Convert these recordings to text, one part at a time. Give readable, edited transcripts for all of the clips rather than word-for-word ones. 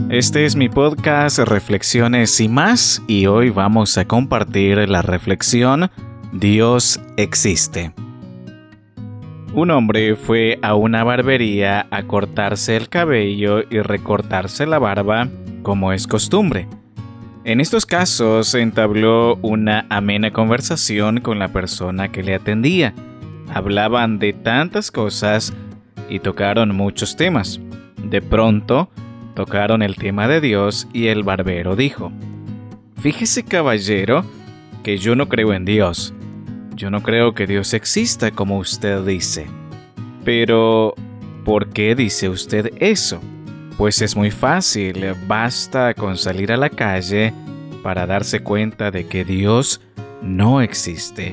Este es mi podcast Reflexiones y más, y hoy vamos a compartir la reflexión Dios existe. Un hombre fue a una barbería a cortarse el cabello y recortarse la barba, como es costumbre. En estos casos entabló una amena conversación con la persona que le atendía. Hablaban de tantas cosas y tocaron muchos temas. De pronto, tocaron el tema de Dios y el barbero dijo: «Fíjese, caballero, que yo no creo en Dios. Yo no creo que Dios exista como usted dice». «Pero, ¿por qué dice usted eso?» «Pues es muy fácil, basta con salir a la calle para darse cuenta de que Dios no existe».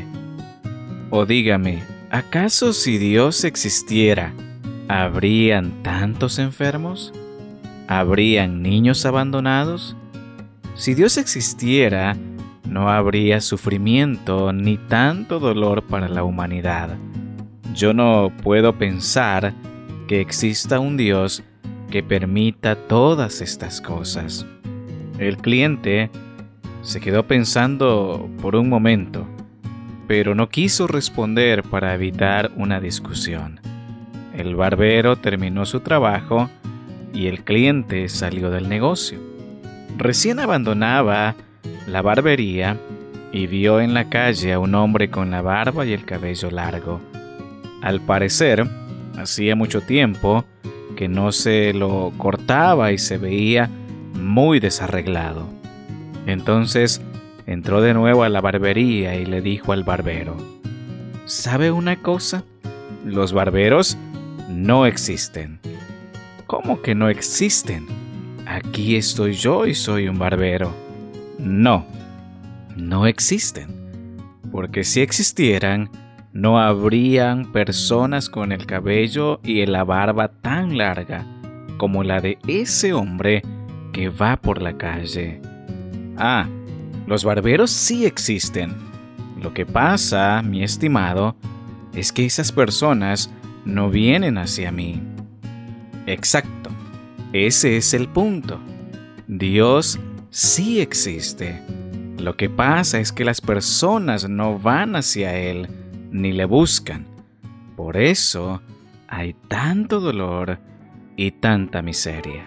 «O dígame, ¿acaso si Dios existiera, habrían tantos enfermos? ¿Habrían niños abandonados? Si Dios existiera, no habría sufrimiento ni tanto dolor para la humanidad. Yo no puedo pensar que exista un Dios que permita todas estas cosas». El cliente se quedó pensando por un momento, pero no quiso responder para evitar una discusión. El barbero terminó su trabajo y el cliente salió del negocio. Recién abandonaba la barbería y vio en la calle a un hombre con la barba y el cabello largo. Al parecer, hacía mucho tiempo que no se lo cortaba y se veía muy desarreglado. Entonces entró de nuevo a la barbería y le dijo al barbero: «¿Sabe una cosa? Los barberos no existen». «¿Cómo que no existen? Aquí estoy yo y soy un barbero». «No, no existen, porque si existieran, no habrían personas con el cabello y la barba tan larga como la de ese hombre que va por la calle». «Ah, los barberos sí existen. Lo que pasa, mi estimado, es que esas personas no vienen hacia mí». «Exacto, ese es el punto. Dios sí existe. Lo que pasa es que las personas no van hacia Él ni le buscan. Por eso hay tanto dolor y tanta miseria».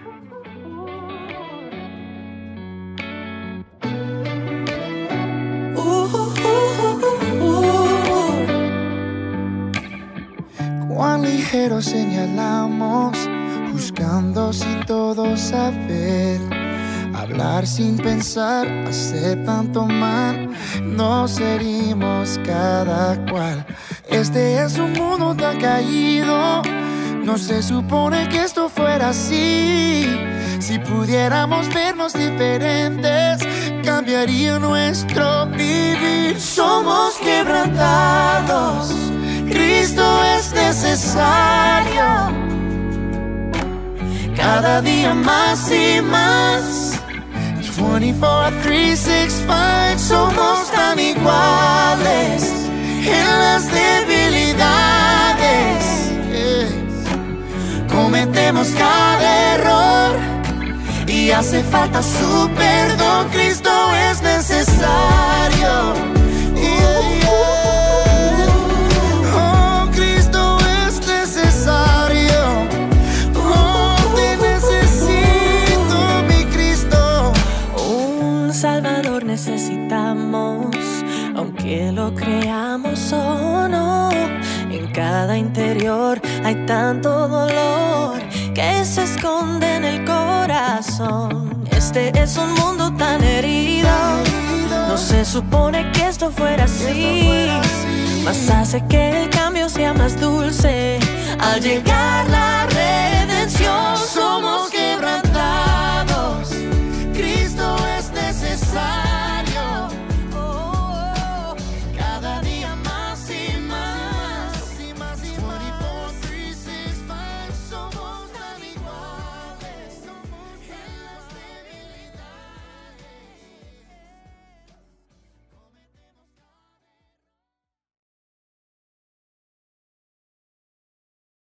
Cuán ligero señalamos, buscando sin todo saber, hablar sin pensar, hacer tanto mal, nos herimos cada cual. Este es un mundo tan caído, no se supone que esto fuera así. Si pudiéramos vernos diferentes, cambiaría nuestro vivir. Somos quebrantados, Cristo es necesario, cada día más y más. 24, 365, somos tan iguales en las debilidades. Cometemos cada error y hace falta su perdón. Cristo es necesario. Necesitamos, aunque lo creamos o no. En cada interior hay tanto dolor que se esconde en el corazón. Este es un mundo tan herido, no se supone que esto fuera así. Mas hace que el cambio sea más dulce al llegar la